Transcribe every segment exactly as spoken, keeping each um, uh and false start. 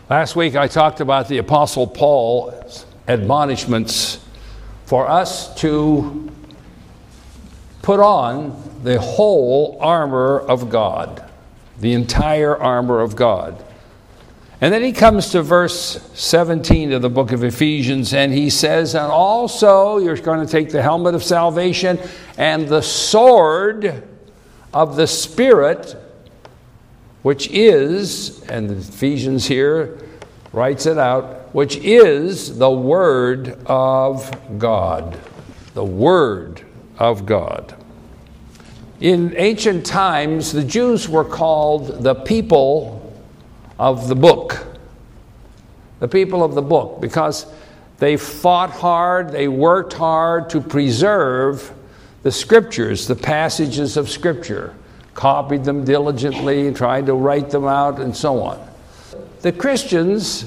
Last week I talked about the Apostle Paul's admonishments for us to put on the whole armor of God, the entire armor of God. And then he comes to verse seventeen of the book of Ephesians, and he says, and also you're going to take the helmet of salvation and the sword of the Spirit, which is, and Ephesians here writes it out, which is the Word of God. The Word of God. In ancient times, the Jews were called the people of the book. The people of the book, because they fought hard, they worked hard to preserve the Scriptures, the passages of Scripture, copied them diligently, tried to write them out, and so on. The Christians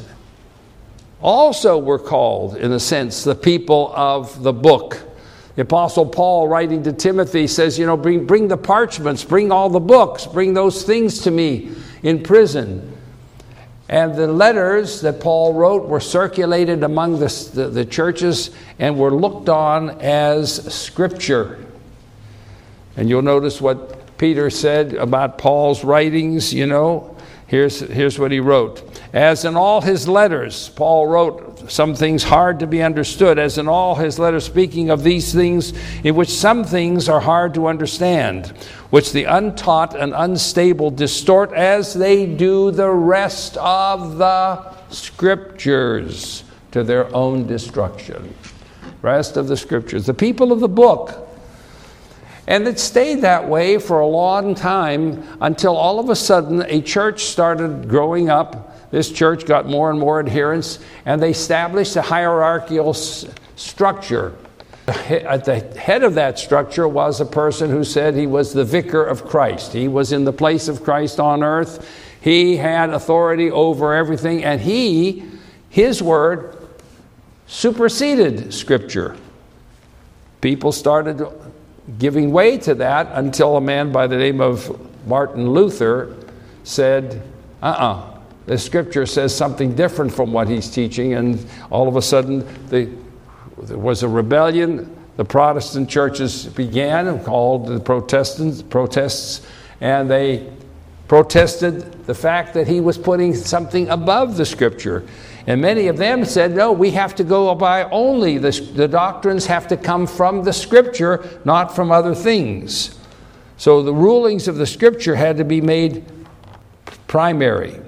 also were called, in a sense, the people of the book. The Apostle Paul, writing to Timothy, says, you know, bring, bring the parchments, bring all the books, bring those things to me in prison. And the letters that Paul wrote were circulated among the, the, the churches and were looked on as Scripture. And you'll notice what Peter said about Paul's writings, you know. Here's, here's what he wrote. As in all his letters, Paul wrote some things hard to be understood, as in all his letters speaking of these things, in which some things are hard to understand, which the untaught and unstable distort as they do the rest of the Scriptures to their own destruction. Rest of the Scriptures. The people of the book. And it stayed that way for a long time until all of a sudden a church started growing up. This church got more and more adherents, and they established a hierarchical s- structure. At the head of that structure was a person who said he was the vicar of Christ. He was in the place of Christ on earth. He had authority over everything, and he, his word, superseded Scripture. People started giving way to that until a man by the name of Martin Luther said, uh-uh, the Scripture says something different from what he's teaching, and all of a sudden the, there was a rebellion. The Protestant churches began, called the Protestants, protests, and they protested the fact that he was putting something above the Scripture. And many of them said, no, we have to go by only, the, the doctrines have to come from the Scripture, not from other things. So the rulings of the Scripture had to be made primary.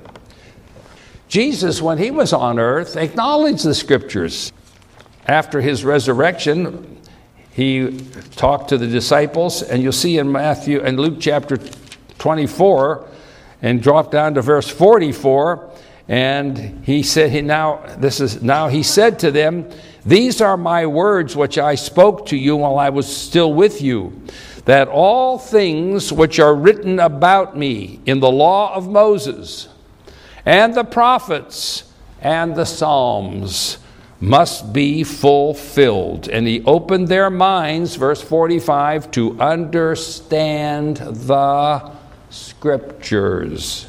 Jesus, when he was on earth, acknowledged the Scriptures. After his resurrection, he talked to the disciples, and you'll see in Matthew and Luke chapter twenty-four, and drop down to verse forty-four, and he said, he now this is now he said to them, these are my words which I spoke to you while I was still with you, that all things which are written about me in the law of Moses and the prophets and the Psalms must be fulfilled. And he opened their minds, verse forty-five, to understand the Scriptures.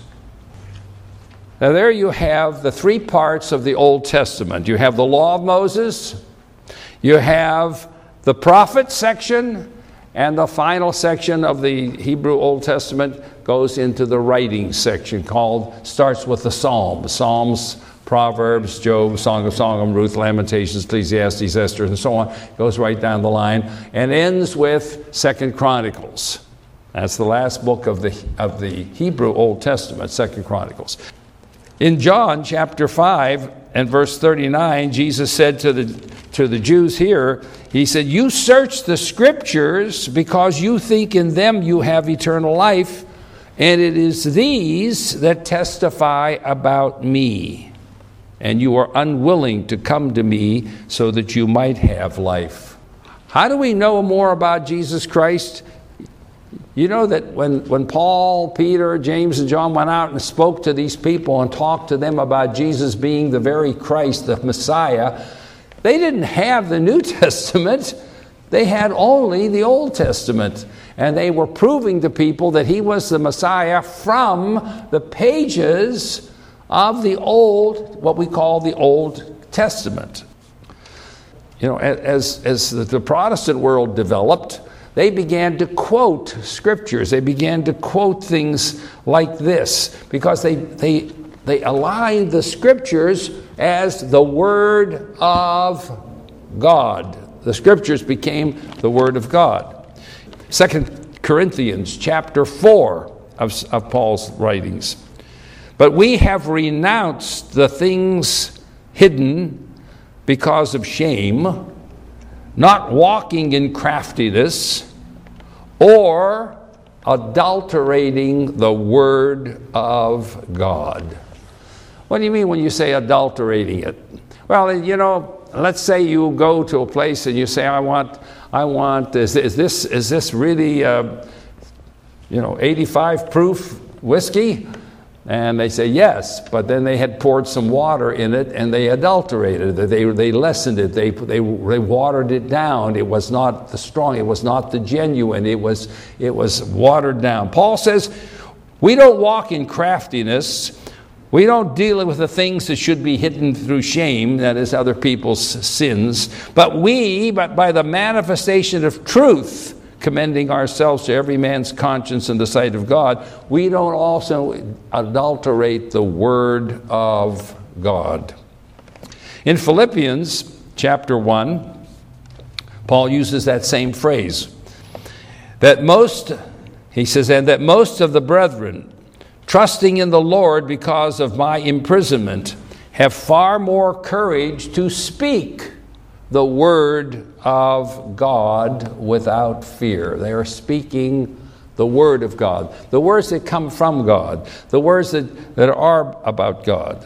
Now there you have the three parts of the Old Testament. You have the law of Moses, you have the prophet section, and the final section of the Hebrew Old Testament goes into the writing section, called, starts with the Psalms. Psalms, Proverbs, Job, Song of Song, Ruth, Lamentations, Ecclesiastes, Esther, and so on. Goes right down the line and ends with Second Chronicles. That's the last book of the of the Hebrew Old Testament, Second Chronicles. In John chapter five and verse thirty-nine, Jesus said to the to the Jews here, he said, you search the Scriptures because you think in them you have eternal life, and it is these that testify about me. And you are unwilling to come to me so that you might have life. How do we know more about Jesus Christ? You know that when, when Paul, Peter, James, and John went out and spoke to these people and talked to them about Jesus being the very Christ, the Messiah, they didn't have the New Testament. They had only the Old Testament. And they were proving to people that he was the Messiah from the pages of the old, what we call the Old Testament. You know, as, as the Protestant world developed, they began to quote scriptures. They began to quote things like this because they, they, they aligned the scriptures as the Word of God. The scriptures became the Word of God. Second Corinthians chapter four of, of Paul's writings. But we have renounced the things hidden because of shame, not walking in craftiness or adulterating the word of God. What do you mean when you say adulterating it? Well, you know, let's say you go to a place and you say, I want, I want, is, is this, is this really, uh, you know, eighty-five proof whiskey? And they say yes, but then they had poured some water in it and they adulterated it. They, they lessened it. They, they, they watered it down. It was not the strong. It was not the genuine. It was, it was watered down. Paul says, we don't walk in craftiness. We don't deal with the things that should be hidden through shame, that is other people's sins. But we, but by the manifestation of truth, commending ourselves to every man's conscience in the sight of God, we don't also adulterate the word of God. In Philippians chapter one, Paul uses that same phrase. That most, he says, and that most of the brethren, trusting in the Lord because of my imprisonment, have far more courage to speak the word of God without fear. They are speaking the word of God, the words that come from God, the words that, that are about God.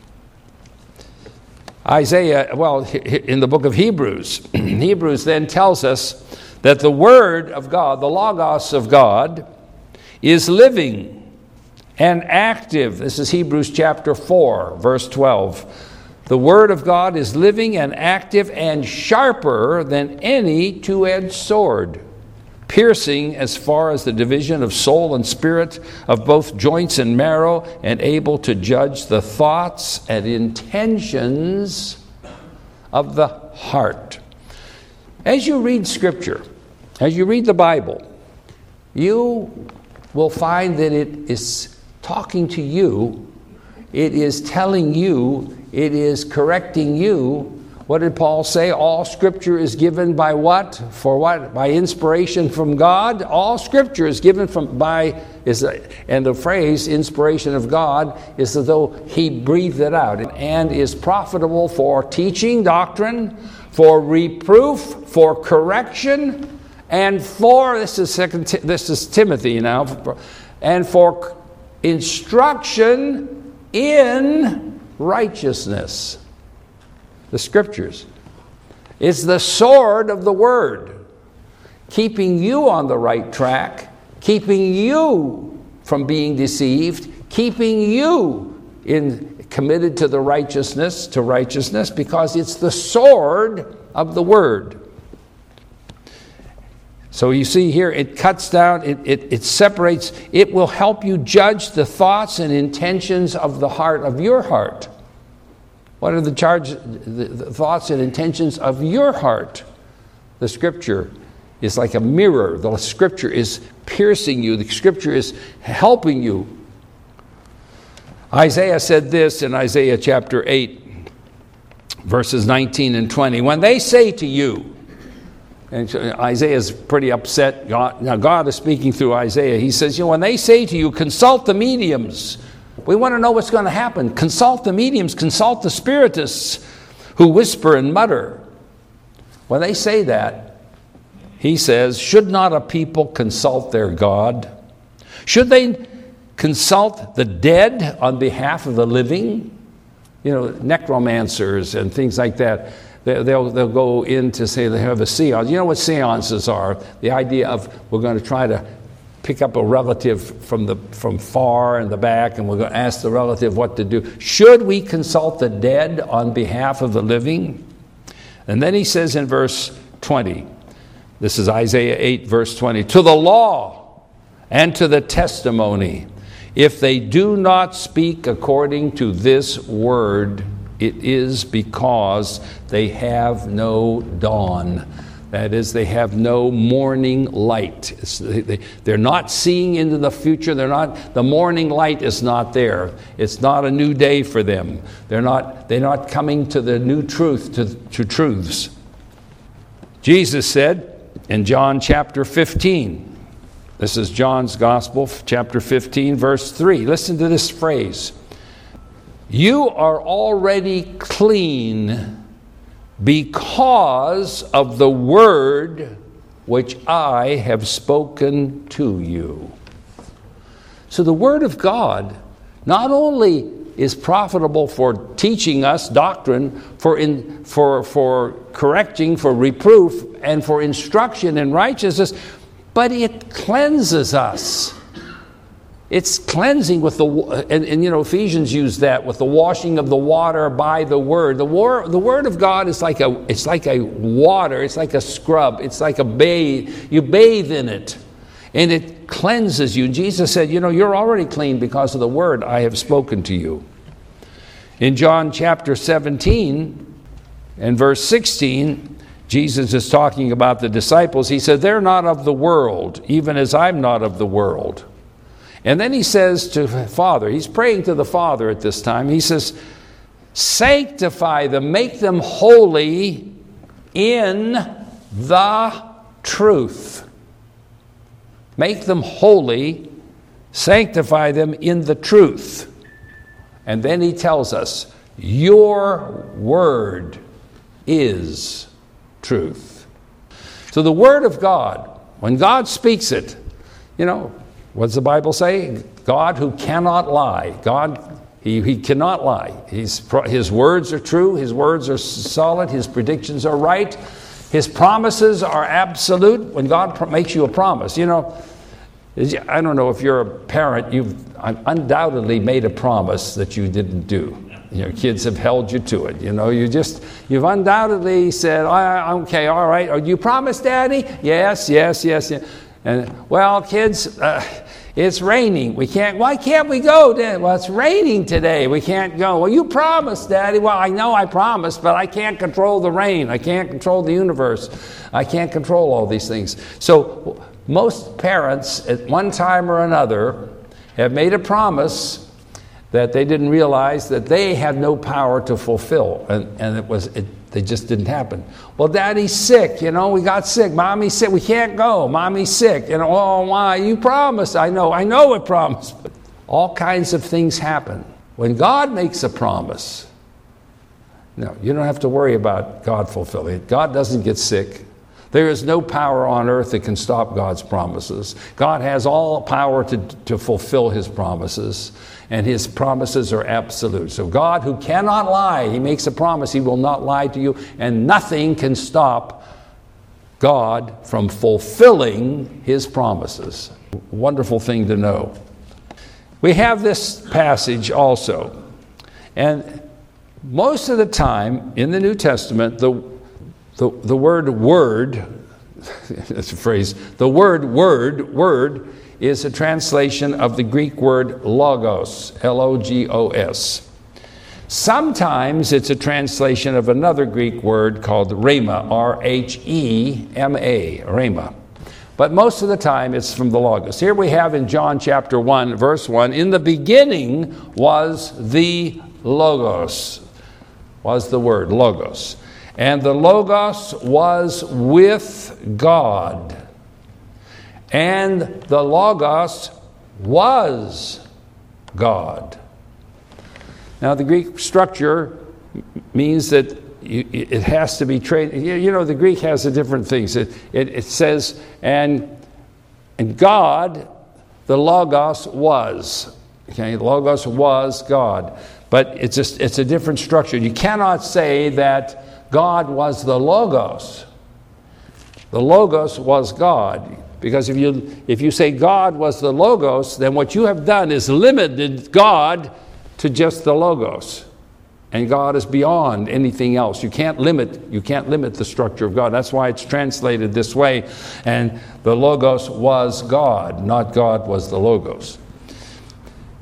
Isaiah, well, in the book of Hebrews, Hebrews then tells us that the word of God, the Logos of God, is living and active. This is Hebrews chapter four, verse twelve. The word of God is living and active and sharper than any two-edged sword, piercing as far as the division of soul and spirit, of both joints and marrow, and able to judge the thoughts and intentions of the heart. As you read Scripture, as you read the Bible, you will find that it is talking to you, it is telling you, it is correcting you. What did Paul say? All Scripture is given by what? For what? By inspiration from God. All Scripture is given from by, is and the phrase inspiration of God is as though He breathed it out, and is profitable for teaching doctrine, for reproof, for correction, and for, this is second, this is Timothy now, and for instruction in righteousness. The Scriptures is the sword of the Word, keeping you on the right track, keeping you from being deceived, keeping you in committed to the righteousness, to righteousness, because it's the sword of the Word. So you see here, it cuts down, it, it, it separates, it will help you judge the thoughts and intentions of the heart, of your heart. What are the, charge, the, the thoughts and intentions of your heart? The Scripture is like a mirror. The Scripture is piercing you. The Scripture is helping you. Isaiah said this in Isaiah chapter eight, verses nineteen and twenty. When they say to you, and Isaiah is pretty upset. God, now God is speaking through Isaiah. He says, you know, when they say to you, consult the mediums. We want to know what's going to happen. Consult the mediums, consult the spiritists who whisper and mutter. When they say that, he says, should not a people consult their God? Should they consult the dead on behalf of the living? You know, necromancers and things like that. They'll, they'll go in to say they have a seance. You know what seances are? The idea of we're going to try to pick up a relative from the from far in the back, and we're going to ask the relative what to do. Should we consult the dead on behalf of the living? And then he says in verse twenty, this is Isaiah eight, verse twenty, to the law and to the testimony, If they do not speak according to this word, it is because they have no dawn. That is, they have no morning light. It's, they, they're not seeing into the future. They're not. The morning light is not there. It's not a new day for them. They're not. They're not coming to the new truth, to, to truths. Jesus said in John chapter fifteen. This is John's Gospel, chapter fifteen, verse three. Listen to this phrase. You are already clean because of the word which I have spoken to you. So the word of God not only is profitable for teaching us doctrine, for in, for for correcting, for reproof, and for instruction in righteousness, but it cleanses us. It's cleansing with the, and, and you know, Ephesians use that, with the washing of the water by the word. The, war, the word of God is like a, it's like a water, it's like a scrub, it's like a bathe. You bathe in it, and it cleanses you. And Jesus said, you know, you're already clean because of the word I have spoken to you. In John chapter seventeen and verse sixteen, Jesus is talking about the disciples. He said, they're not of the world, even as I'm not of the world. And then he says to Father, he's praying to the Father at this time. He says, sanctify them, make them holy in the truth. Make them holy, sanctify them in the truth. And then he tells us, your word is truth. So the word of God, when God speaks it, you know, what does the Bible say? God who cannot lie. God, he, he cannot lie. He's, his words are true. His words are solid. His predictions are right. His promises are absolute. When God pro- makes you a promise, you know, I don't know if you're a parent, you've undoubtedly made a promise that you didn't do. Your kids have held you to it. You know, you just, you've undoubtedly said, oh, okay, all right. Oh, you promised, Daddy? Yes, yes, yes, yes. And, well, kids, uh, it's raining. We can't, why can't we go, Dad? Well, it's raining today. We can't go. Well, you promised, Daddy. Well, I know I promised, but I can't control the rain. I can't control the universe. I can't control all these things. So most parents at one time or another have made a promise that they didn't realize that they had no power to fulfill. And, and it was, it, they just didn't happen. Well, Daddy's sick, you know, we got sick. Mommy's sick, we can't go. Mommy's sick. You know, oh, why? You promised. I know, I know it promised. But all kinds of things happen. When God makes a promise, no, you don't have to worry about God fulfilling it. God doesn't get sick. There is no power on earth that can stop God's promises. God has all power to, to fulfill his promises, and his promises are absolute. So God, who cannot lie, he makes a promise, he will not lie to you, and nothing can stop God from fulfilling his promises. Wonderful thing to know. We have this passage also, and most of the time in the New Testament, the The, the word word, that's a phrase, the word word, word, is a translation of the Greek word logos, L O G O S. Sometimes it's a translation of another Greek word called rhema, R H E M A, rhema. But most of the time it's from the logos. Here we have in John chapter one, verse one, in the beginning was the logos, was the word, logos. And the Logos was with God. And the Logos was God. Now, the Greek structure means that it has to be trained. You know, the Greek has a different things. It, it, it says, and, and God, the Logos was. Okay, Logos was God. But it's just, it's a different structure. You cannot say that God was the Logos. The Logos was God. Because if you if you say God was the Logos, then what you have done is limited God to just the Logos. And God is beyond anything else. You can't limit, you can't limit the structure of God. That's why it's translated this way. And the Logos was God, not God was the Logos.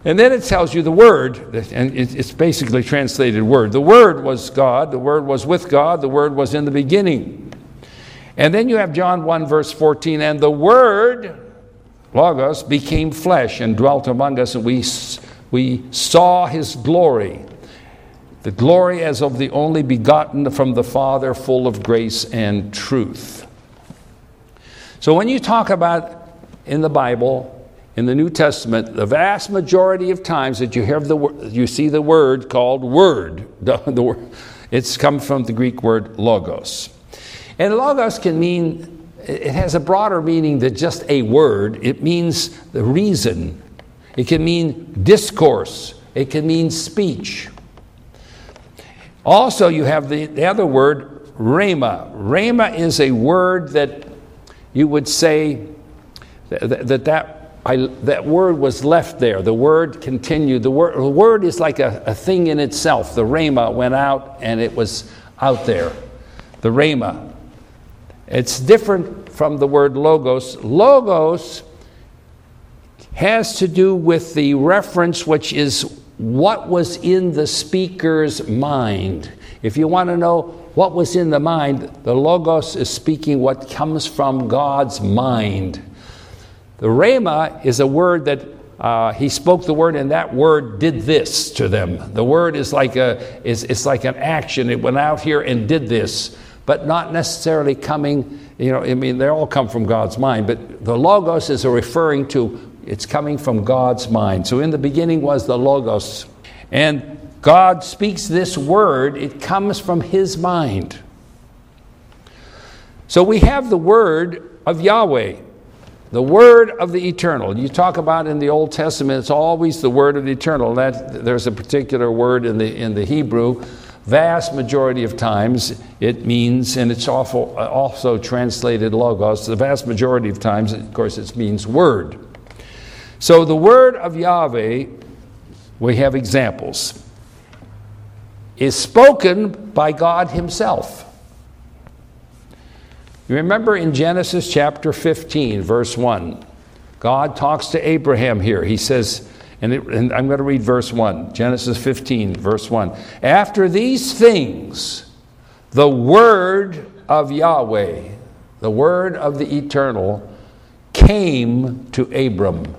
And then it tells you the Word, and it's basically translated Word. The Word was God, the Word was with God, the Word was in the beginning. And then you have John one, verse fourteen, and the Word, Logos, became flesh and dwelt among us, and we, we saw his glory. The glory as of the only begotten from the Father, full of grace and truth. So when you talk about in the Bible, in the New Testament, the vast majority of times that you hear the you see the word called word, the, the, it's come from the Greek word logos. And logos can mean, it has a broader meaning than just a word. It means the reason. It can mean discourse. It can mean speech. Also, you have the, the other word, rhema. Rhema is a word that you would say that that, that I, that word was left there. The word continued. The word, the word is like a, a thing in itself. The rhema went out and it was out there. The rhema. It's different from the word logos. Logos has to do with the reference, which is what was in the speaker's mind. If you want to know what was in the mind, the logos is speaking what comes from God's mind. The rhema is a word that uh, he spoke the word, and that word did this to them. The word is like a is it's like an action. It went out here and did this, but not necessarily coming. You know, I mean, they all come from God's mind, but the logos is a referring to it's coming from God's mind. So in the beginning was the logos, and God speaks this word. It comes from His mind. So we have the word of Yahweh. The word of the eternal. You talk about in the Old Testament, it's always the word of the eternal. That there's a particular word in the in the Hebrew. Vast majority of times it means, and it's also, also translated logos. The vast majority of times, of course, it means word. So the word of Yahweh, we have examples, is spoken by God Himself. You remember in Genesis chapter fifteen, verse one, God talks to Abraham here. He says, and, it, and I'm going to read verse one, Genesis fifteen, verse one. After these things, the word of Yahweh, the word of the eternal, came to Abram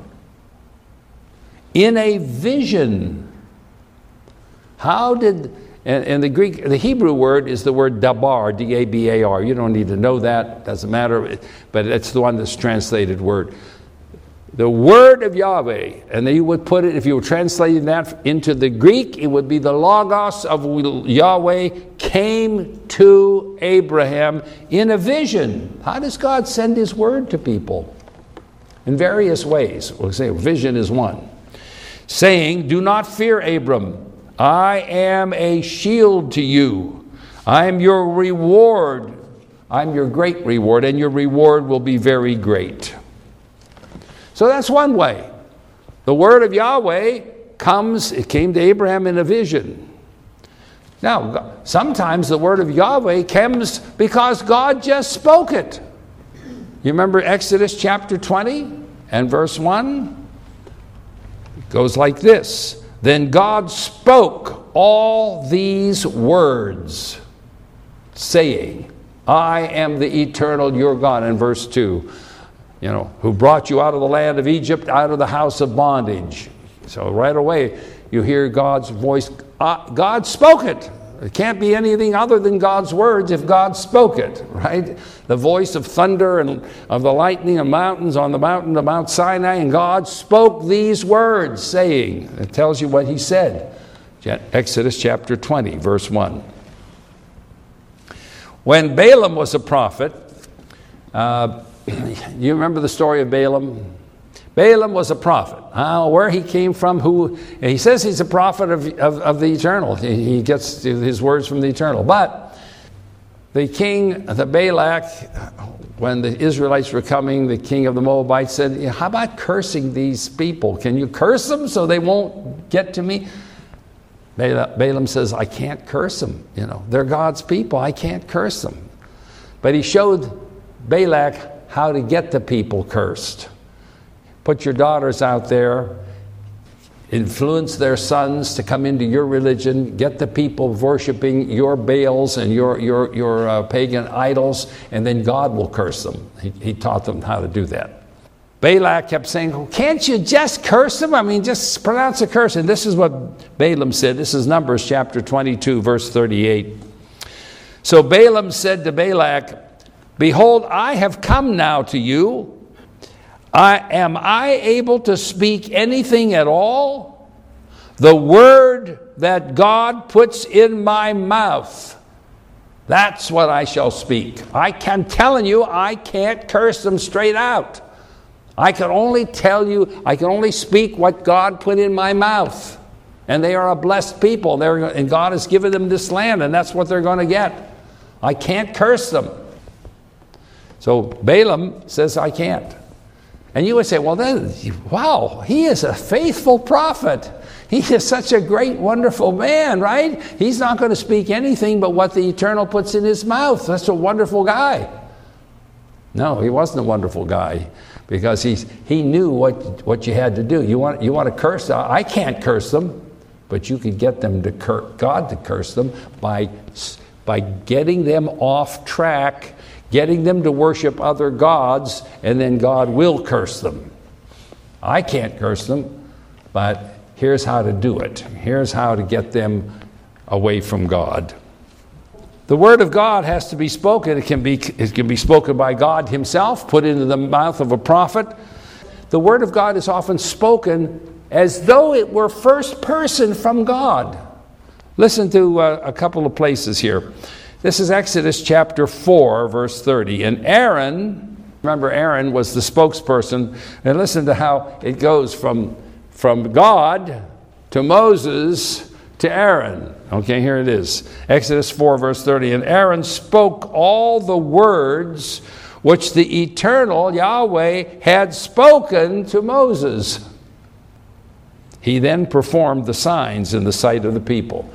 in a vision. How did... And, and the Greek, the Hebrew word is the word dabar, D A B A R. You don't need to know that, doesn't matter, but it's the one that's translated word. The word of Yahweh, and then you would put it, if you were translating that into the Greek, it would be the logos of Yahweh came to Abraham in a vision. How does God send His word to people? In various ways. We'll say vision is one. Saying, do not fear, Abram. I am a shield to you. I am your reward. I'm your great reward, and your reward will be very great. So that's one way. The word of Yahweh comes, it came to Abraham in a vision. Now, sometimes the word of Yahweh comes because God just spoke it. You remember Exodus chapter twenty and verse one? It goes like this. Then God spoke all these words, saying, I am the eternal your God. In verse two, you know, who brought you out of the land of Egypt, out of the house of bondage. So right away, you hear God's voice. Uh, God spoke it. It can't be anything other than God's words if God spoke it, right? The voice of thunder and of the lightning of mountains on the mountain of Mount Sinai, and God spoke these words, saying, it tells you what He said. Exodus chapter twenty, verse one. When Balaam was a prophet, uh, you remember the story of Balaam? Balaam was a prophet. Uh, where he came from, who he says he's a prophet of, of, of the eternal. He, he gets his words from the eternal. But the king, the Balak, when the Israelites were coming, the king of the Moabites said, how about cursing these people? Can you curse them so they won't get to me? Balaam says, I can't curse them. You know, they're God's people. I can't curse them. But he showed Balak how to get the people cursed. Put your daughters out there, influence their sons to come into your religion, get the people worshiping your Baals and your your your uh, pagan idols, and then God will curse them. He, he taught them how to do that. Balak kept saying, oh, can't you just curse them? I mean, just pronounce a curse. And this is what Balaam said. This is Numbers chapter twenty-two, verse thirty-eight. So Balaam said to Balak, behold, I have come now to you. I, am I able to speak anything at all? The word that God puts in my mouth, that's what I shall speak. I can telling you, I can't curse them straight out. I can only tell you, I can only speak what God put in my mouth. And they are a blessed people. They're, and God has given them this land, and that's what they're going to get. I can't curse them. So Balaam says, I can't. And you would say, well, then, wow, he is a faithful prophet. He is such a great, wonderful man, right? He's not going to speak anything but what the Eternal puts in his mouth. That's a wonderful guy. No, he wasn't a wonderful guy, because he's, he knew what, what you had to do. You want, you want to curse? I can't curse them, but you could get them to cur- God to curse them by, by getting them off track, getting them to worship other gods, and then God will curse them. I can't curse them, but here's how to do it. Here's how to get them away from God. The word of God has to be spoken. It can be, it can be spoken by God himself, put into the mouth of a prophet. The word of God is often spoken as though it were first person from God. Listen to uh, a couple of places here. This is Exodus chapter four, verse thirty. And Aaron, remember Aaron was the spokesperson, and listen to how it goes from, from God to Moses to Aaron. Okay, here it is. Exodus four, verse thirty. And Aaron spoke all the words which the eternal Yahweh had spoken to Moses. He then performed the signs in the sight of the people.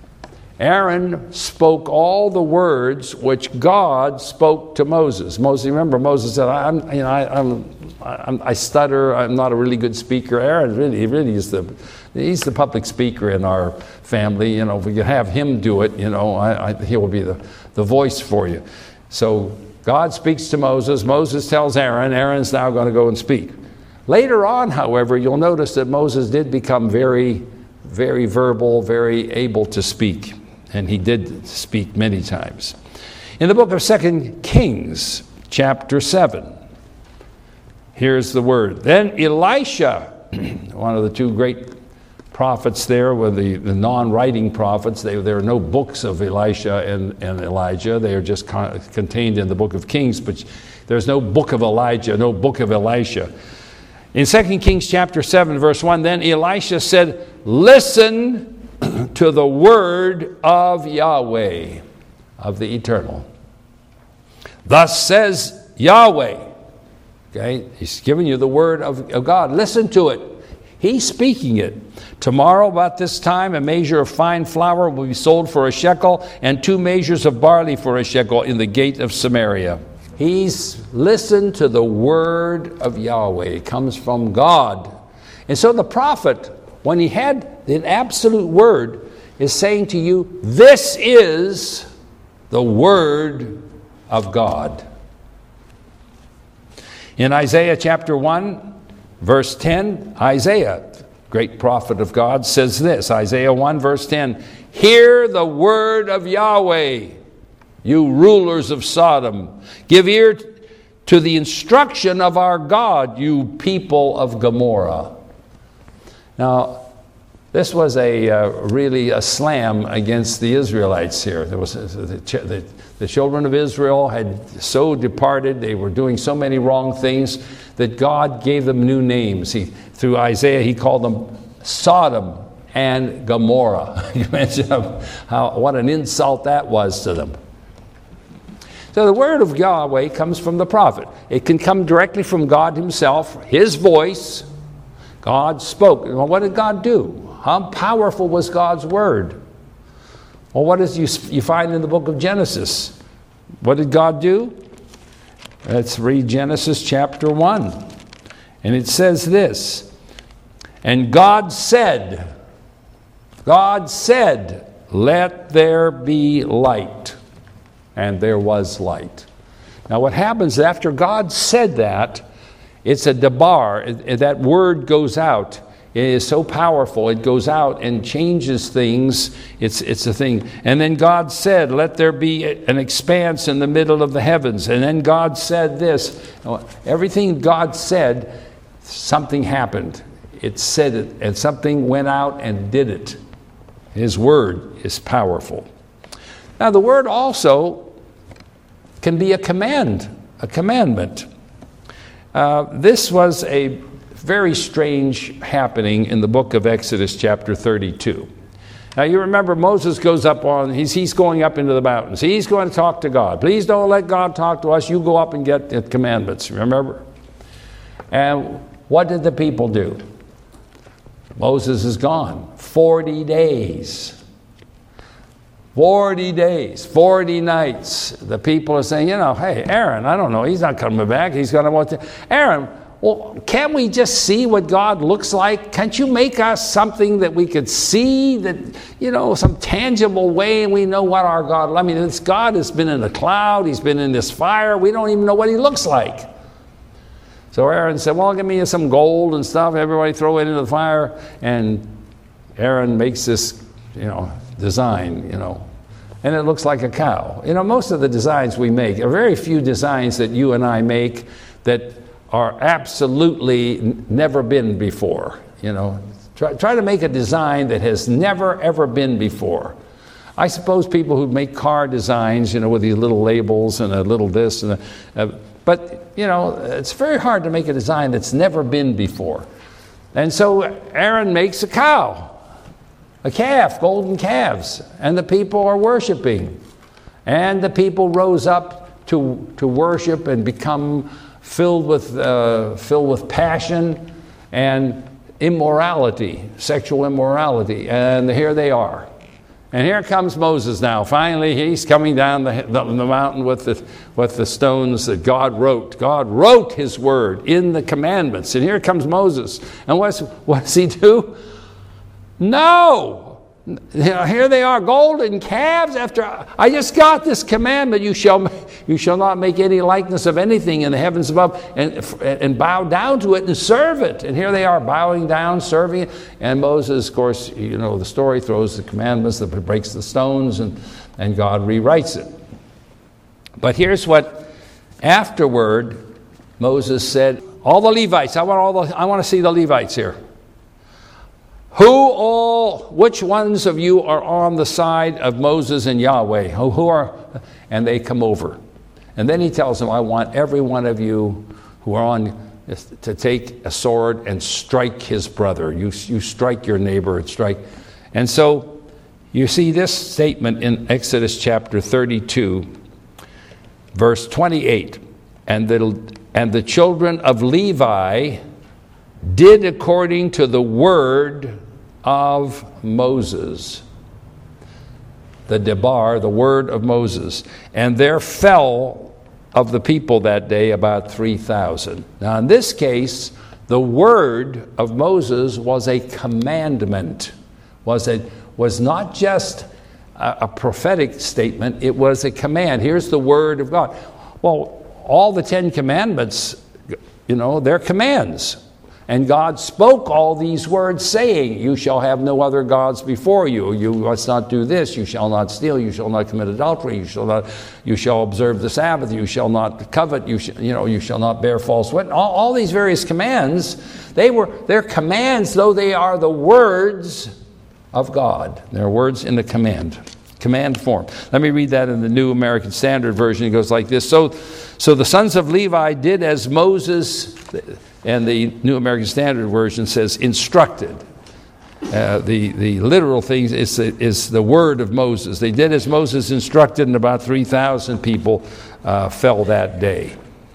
Aaron spoke all the words which God spoke to Moses. Moses, remember, Moses said, "I'm, you know, I, I'm, I'm, I stutter. I'm not a really good speaker." Aaron really, he really is the, he's the public speaker in our family. You know, if we could have him do it, you know, I, I, he will be the, the voice for you. So God speaks to Moses. Moses tells Aaron. Aaron's now going to go and speak. Later on, however, you'll notice that Moses did become very, very verbal, very able to speak. And he did speak many times. In the book of Second Kings, chapter seven, here's the word. Then Elisha, one of the two great prophets there were the, the non-writing prophets. They, there are no books of Elisha and, and Elijah. They are just con- contained in the book of Kings, but there's no book of Elijah, no book of Elisha. In Second Kings chapter seven, verse one, then Elisha said, listen to the word of Yahweh, of the Eternal. Thus says Yahweh. Okay, he's giving you the word of, of God. Listen to it. He's speaking it. Tomorrow about this time, a measure of fine flour will be sold for a shekel, and two measures of barley for a shekel in the gate of Samaria. He's listened to the word of Yahweh. It comes from God. And so the prophet, when he had an absolute word, is saying to you, this is the word of God. In Isaiah chapter one, verse ten, Isaiah, great prophet of God, says this, Isaiah one, verse ten, hear the word of Yahweh, you rulers of Sodom. Give ear to the instruction of our God, you people of Gomorrah. Now, this was a uh, really a slam against the Israelites here. There was the, the, the children of Israel had so departed; they were doing so many wrong things that God gave them new names. He, through Isaiah, He called them Sodom and Gomorrah. You mention how what an insult that was to them. So the word of Yahweh comes from the prophet. It can come directly from God Himself, His voice. God spoke. Well, what did God do? How powerful was God's word? Well, what does you, you find in the book of Genesis? What did God do? Let's read Genesis chapter one. And it says this, And God said, God said, let there be light. And there was light. Now what happens after God said that, it's a debar. That word goes out. It is so powerful. It goes out and changes things. It's, it's a thing. And then God said, let there be an expanse in the middle of the heavens. And then God said this. Everything God said, something happened. It said it, and something went out and did it. His word is powerful. Now the word also can be a command, a commandment. Uh, this was a very strange happening in the book of Exodus chapter thirty-two. Now you remember Moses goes up on, he's, he's going up into the mountains. He's going to talk to God. Please don't let God talk to us. You go up and get the commandments, remember? And what did the people do? Moses is gone. forty days. forty days, forty nights. The people are saying, you know, hey, Aaron, I don't know, he's not coming back. He's going to want to. Aaron, well, can't we just see what God looks like? Can't you make us something that we could see, that, you know, some tangible way, and we know what our God, I mean, this God has been in a cloud, he's been in this fire, we don't even know what he looks like. So Aaron said, well, give me some gold and stuff, everybody throw it into the fire, and Aaron makes this, you know, design, you know, and it looks like a cow. You know, most of the designs we make, there are very few designs that you and I make that are absolutely never been before. You know, try, try to make a design that has never ever been before. I suppose people who make car designs, you know, with these little labels and a little this and a, uh, but you know, it's very hard to make a design that's never been before. And so Aaron makes a cow, a calf, golden calves, and the people are worshiping, and the people rose up to to worship and become filled with uh, filled with passion and immorality, sexual immorality, and here they are. And here comes Moses now. Finally, he's coming down the, the, the mountain with the, with the stones that God wrote. God wrote his word in the commandments. And here comes Moses. And what's, what does he do? No! Here they are, golden calves. After I just got this commandment, you shall you shall not make any likeness of anything in the heavens above, and and bow down to it and serve it. And here they are, bowing down, serving it. And Moses, of course, you know the story, throws the commandments, that breaks the stones, and and God rewrites it. But here's what afterward Moses said: all the Levites, I want all the I want to see the Levites here. Who all, which ones of you are on the side of Moses and Yahweh? Who, who are, and they come over. And then he tells them, I want every one of you who are on, to take a sword and strike his brother. You, you strike your neighbor and strike. And so you see this statement in Exodus chapter thirty-two, verse twenty-eight. And the, and the children of Levi did according to the word of Moses. The debar, the word of Moses. And there fell of the people that day about three thousand. Now in this case, the word of Moses was a commandment. Was a, was not just a, a prophetic statement, it was a command. Here's the word of God. Well, all the Ten Commandments, you know, they're commands. And God spoke all these words, saying, you shall have no other gods before you. You must not do this. You shall not steal. You shall not commit adultery. You shall not. You shall observe the Sabbath. You shall not covet. You shall, you know. You shall not bear false witness. All, all these various commands, they were they're commands, though they are the words of God. They're words in the command, command form. Let me read that in the New American Standard Version. It goes like this: So, so the sons of Levi did as Moses. And the New American Standard Version says instructed. Uh, the, the literal thing is, is the word of Moses. They did as Moses instructed, and about three thousand people uh, fell that day.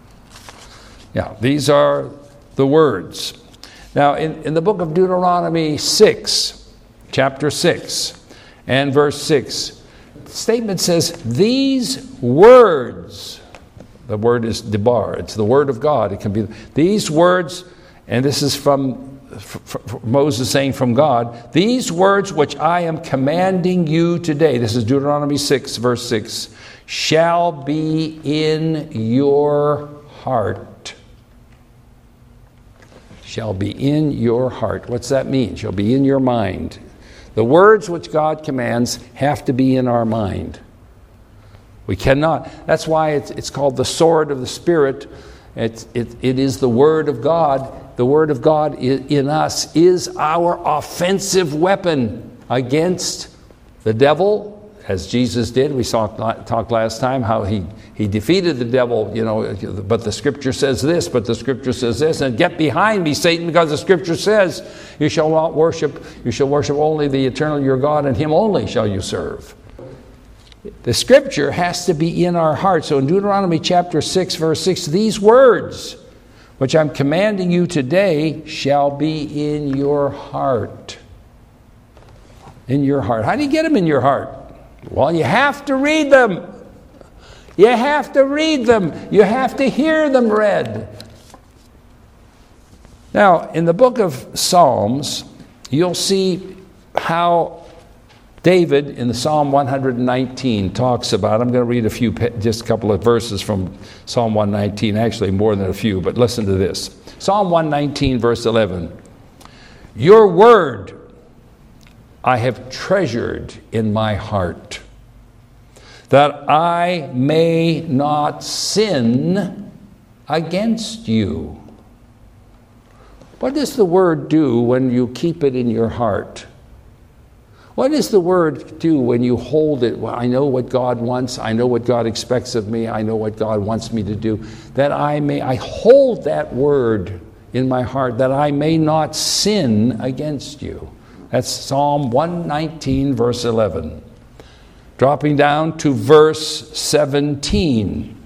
Yeah, these are the words. Now, in, in the book of Deuteronomy six, chapter six, and verse six, the statement says, these words. The word is debar. It's the word of God. It can be these words, and this is from f- f- Moses saying from God, these words which I am commanding you today, this is Deuteronomy six, verse six, shall be in your heart. Shall be in your heart. What's that mean? Shall be in your mind. The words which God commands have to be in our mind. We cannot. That's why it's, it's called the sword of the Spirit. It, it, it is the Word of God. The Word of God in us is our offensive weapon against the devil, as Jesus did. We saw talked last time how he, he defeated the devil, you know, but the Scripture says this, but the Scripture says this, and get behind me, Satan, because the Scripture says, you shall not worship, you shall worship only the eternal your God, and him only shall you serve. The Scripture has to be in our heart. So in Deuteronomy chapter six, verse six, these words, which I'm commanding you today, shall be in your heart. In your heart. How do you get them in your heart? Well, you have to read them. You have to read them. You have to hear them read. Now, in the book of Psalms, you'll see how David in the Psalm one nineteen talks about, I'm going to read a few, just a couple of verses from Psalm one nineteen, actually more than a few, but listen to this. Psalm one nineteen, verse eleven. Your word I have treasured in my heart, that I may not sin against you. What does the word do when you keep it in your heart? What does the word do when you hold it? Well, I know what God wants. I know what God expects of me. I know what God wants me to do. That I may, I hold that word in my heart, that I may not sin against you. That's Psalm one nineteen, verse eleven. Dropping down to verse seventeen.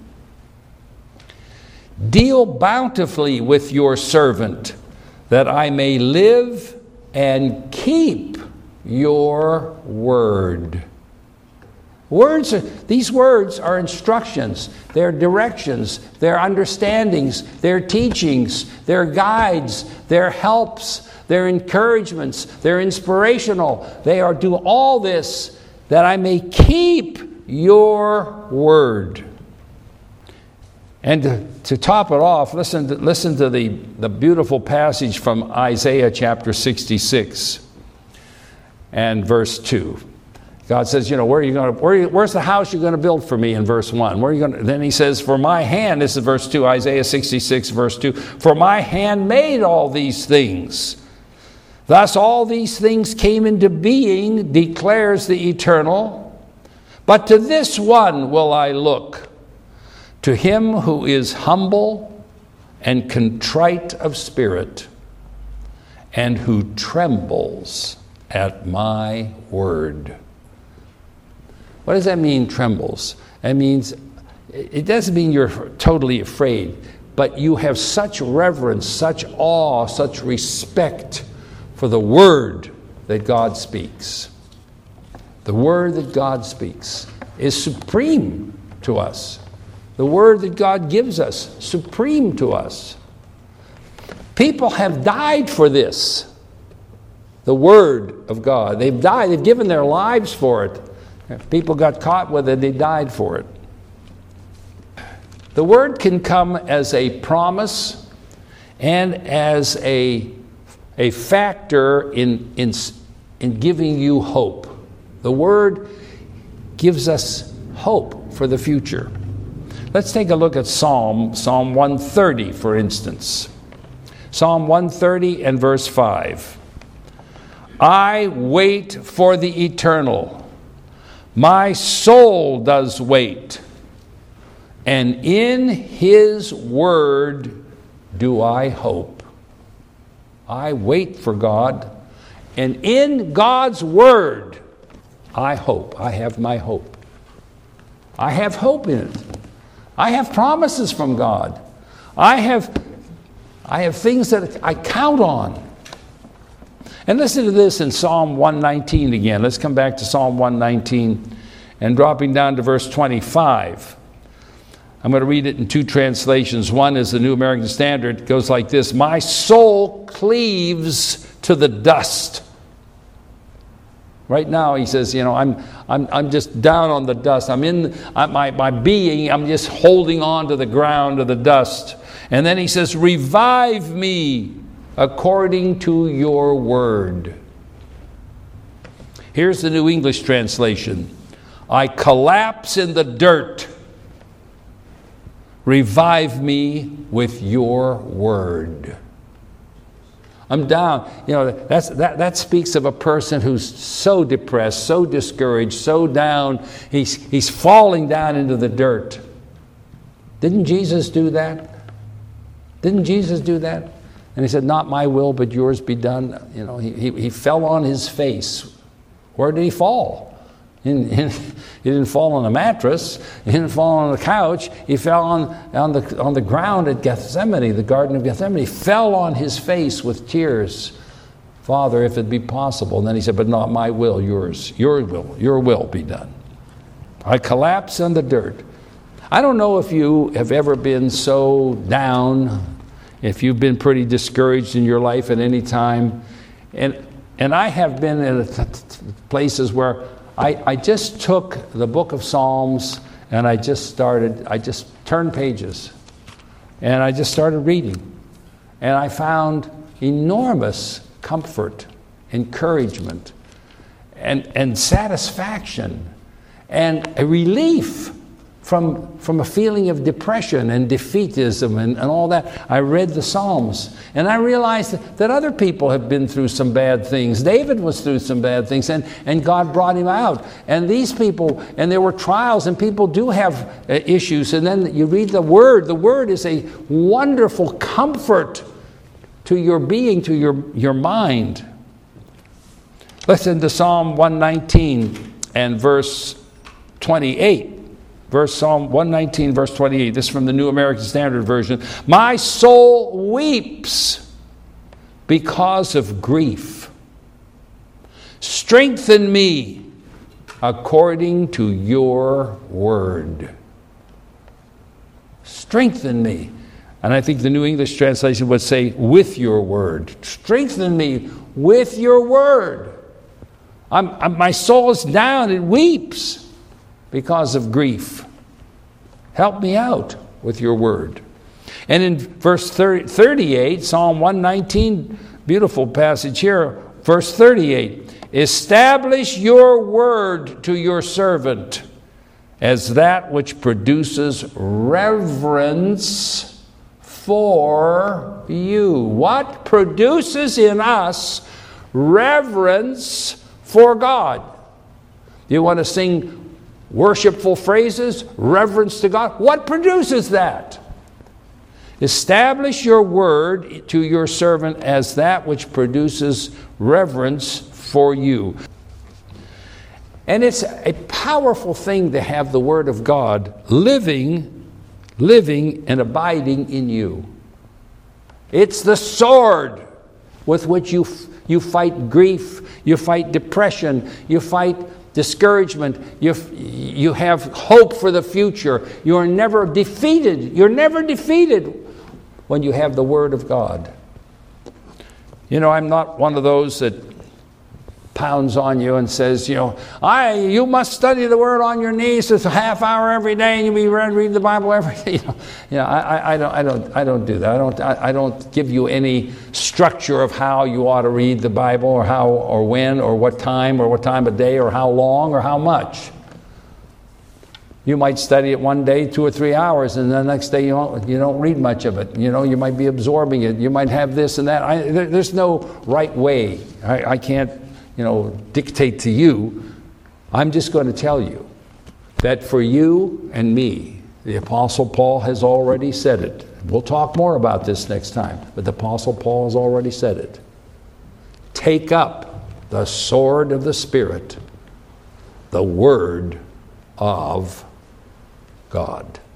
Deal bountifully with your servant, that I may live and keep your word. Words are, these words are instructions, they're directions, they're understandings, they're teachings, they're guides, they're helps, they're encouragements, they're inspirational. They are do all this that I may keep your word. And to, to top it off, listen to, listen to the, the beautiful passage from Isaiah chapter sixty-six and verse two. God says, you know, where are you going to, where you, where's the house you're going to build for me in verse one? Where are you going to, then he says, for my hand, this is verse two, Isaiah sixty-six, verse two, for my hand made all these things. Thus all these things came into being, declares the Eternal. But to this one will I look, to him who is humble and contrite of spirit, and who trembles at my word. What does that mean, trembles? That means, it doesn't mean you're totally afraid, but you have such reverence, such awe, such respect for the word that God speaks. The word that God speaks is supreme to us. The word that God gives us, supreme to us. People have died for this. The word of God. They've died, they've given their lives for it. If people got caught with it, they died for it. The word can come as a promise and as a, a factor in, in, in giving you hope. The word gives us hope for the future. Let's take a look at Psalm, Psalm one thirty, for instance. Psalm one thirty and verse five. I wait for the eternal. My soul does wait, and in his word do I hope. I wait for God, and in God's word I hope. I have my hope. I have hope in it. I have promises from God. I have, I have things that I count on. And listen to this in Psalm one nineteen again. Let's come back to Psalm one nineteen and dropping down to verse twenty-five. I'm going to read it in two translations. One is the New American Standard. It goes like this: my soul cleaves to the dust. Right now, he says, you know, I'm I'm I'm just down on the dust. I'm in I'm, my my being. I'm just holding on to the ground of the dust. And then he says, revive me according to your word. Here's the New English translation: I collapse in the dirt. Revive me with your word. I'm down. You know, that's, that, that speaks of a person who's so depressed, so discouraged, so down. He's, he's falling down into the dirt. Didn't Jesus do that? Didn't Jesus do that? And he said, not my will, but yours be done. You know, he, he, he fell on his face. Where did he fall? In, in, he didn't fall on a mattress. He didn't fall on the couch. He fell on, on, the, on the ground at Gethsemane, the Garden of Gethsemane. He fell on his face with tears. Father, if it be possible. And then he said, but not my will, yours. Your will, your will be done. I collapse in the dirt. I don't know if you have ever been so down, if you've been pretty discouraged in your life at any time. And, and I have been in places where I, I just took the book of Psalms and I just started, I just turned pages and I just started reading. And I found enormous comfort, encouragement, and, and satisfaction and a relief from, from a feeling of depression and defeatism and, and all that. I read the Psalms and I realized that, that other people have been through some bad things. David was through some bad things and, and God brought him out. And these people, and there were trials, and people do have uh, issues. And then you read the Word. The Word is a wonderful comfort to your being, to your, your mind. Listen to Psalm one nineteen and verse twenty-eight. Verse Psalm one nineteen, verse twenty-eight. This is from the New American Standard Version. My soul weeps because of grief. Strengthen me according to your word. Strengthen me. And I think the New English translation would say, with your word. Strengthen me with your word. I'm, I'm, my soul is down, it weeps because of grief. Help me out with your word. And in verse thirty-eight, Psalm one nineteen, beautiful passage here, verse thirty-eight, establish your word to your servant as that which produces reverence for you. What produces in us reverence for God? You want to sing worshipful phrases, reverence to God? What produces that? Establish your word to your servant as that which produces reverence for you. And it's a powerful thing to have the word of God living, living and abiding in you. It's the sword with which you, you fight grief, you fight depression, you fight discouragement, you, you have hope for the future. You are never defeated. You're never defeated when you have the Word of God. You know, I'm not one of those that pounds on you and says, you know, I you must study the Word on your knees. It's a half hour every day, and you'll be reading the Bible every day. You know, you know I, I don't, I don't, I don't do that. I don't, I, I don't give you any structure of how you ought to read the Bible, or how, or when, or what time, or what time of day, or how long, or how much. You might study it one day, two or three hours, and the next day you don't, you don't read much of it. You know, you might be absorbing it. You might have this and that. I, there, there's no right way. I, I can't, you know, dictate to you. I'm just going to tell you that for you and me, the Apostle Paul has already said it. We'll talk more about this next time, but the Apostle Paul has already said it. Take up the sword of the Spirit, the Word of God.